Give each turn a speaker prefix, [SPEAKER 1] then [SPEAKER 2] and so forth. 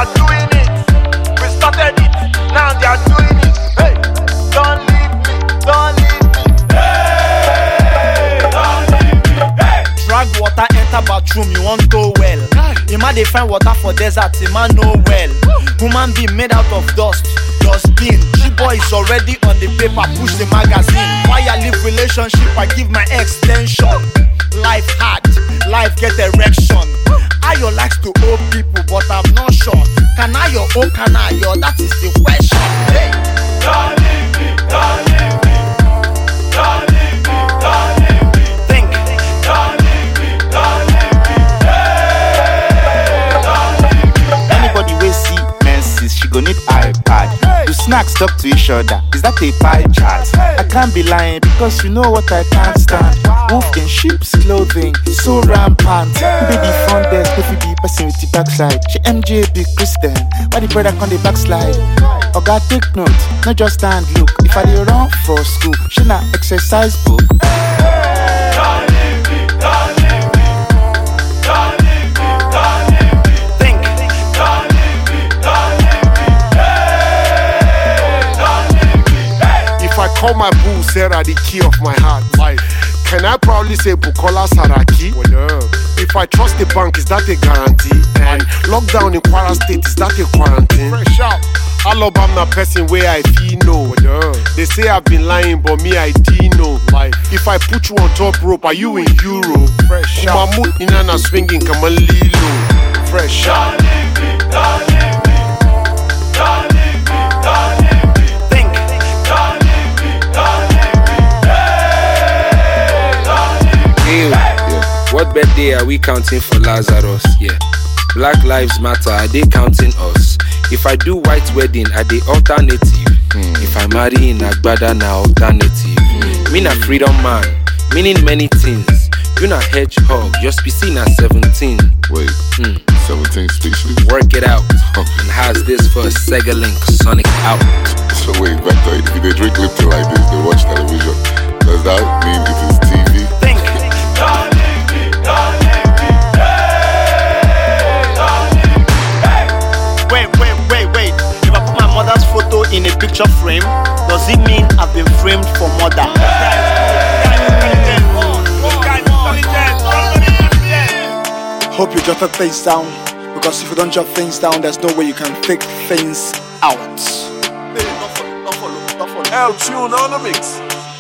[SPEAKER 1] are doing it. We started it, now they are doing it. Hey, don't leave me, don't leave me. Hey, don't leave me. Hey.
[SPEAKER 2] Drag water enter bathroom, you won't go well. Ima dey find water for desert, Ima know well. Human being made out of dust, dustbin. G-boy is already on the paper, push the magazine. Why I live relationship, I give my extension. Life hard, life get erection. Ayo likes to owe people, but I'm not sure. Can I your own, can I your? That is the question. Hey.
[SPEAKER 1] Don't leave me, don't leave me. Don't leave me, don't leave me.
[SPEAKER 2] Think.
[SPEAKER 1] Don't leave me, don't leave me. Hey, don't leave me.
[SPEAKER 3] Anybody will see menses, she gon' need iPad. Do snacks talk to each other? Is that a pie chart? I can't be lying because you know what I can't stand. Wolf in sheep's clothing, so rampant. Who be the front desk, if you be person with the backside? She MJ be Christian, why the brother on the backslide? Oga take note, not just stand look. If I dey run for school, she na exercise book.
[SPEAKER 1] Don't leave me, don't leave me. Don't leave me, don't leave me.
[SPEAKER 2] Think.
[SPEAKER 1] Don't leave me, don't leave me. Hey, don't leave me. Hey.
[SPEAKER 4] If I call my boo Sarah the key of my heart, life, can I proudly say Bukola Saraki? Well, no. If I trust the bank, is that a guarantee? And lockdown in Kwara State, is that a quarantine? Fresh out. Alabama person where I feel no. Well, no. They say I've been lying, but me I did know. Life. If I put you on top rope, are you in Euro? Fresh out. Mahmoud Inanna swinging, come on Lilo. Fresh out.
[SPEAKER 1] Don't leave me, don't leave me. Don't leave me, don't leave me.
[SPEAKER 2] Think.
[SPEAKER 1] Don't leave me, don't leave me. Hey, don't leave me.
[SPEAKER 5] Yeah. What birthday are we counting for Lazarus? Yeah. Black Lives Matter, are they counting us? If I do white wedding, are they alternative? If I marry in Agbada, na alternative. Me na freedom man, meaning many things. You na hedgehog, your species na 17.
[SPEAKER 6] Wait, 17 species?
[SPEAKER 5] Work it out. And how's this for a Sega Link Sonic out?
[SPEAKER 6] So wait, Vector, if they drink Lipton like this, they watch television. Does that mean it is TV?
[SPEAKER 2] Think.
[SPEAKER 1] Don't leave me, don't leave me. Hey, don't leave me. Hey.
[SPEAKER 2] Wait. If I put my mother's photo in a picture frame, does it mean I've been framed for murder? Hope you jotted things down, because if you don't jot things down, there's no way you can fake things out.
[SPEAKER 4] L tune on the mix.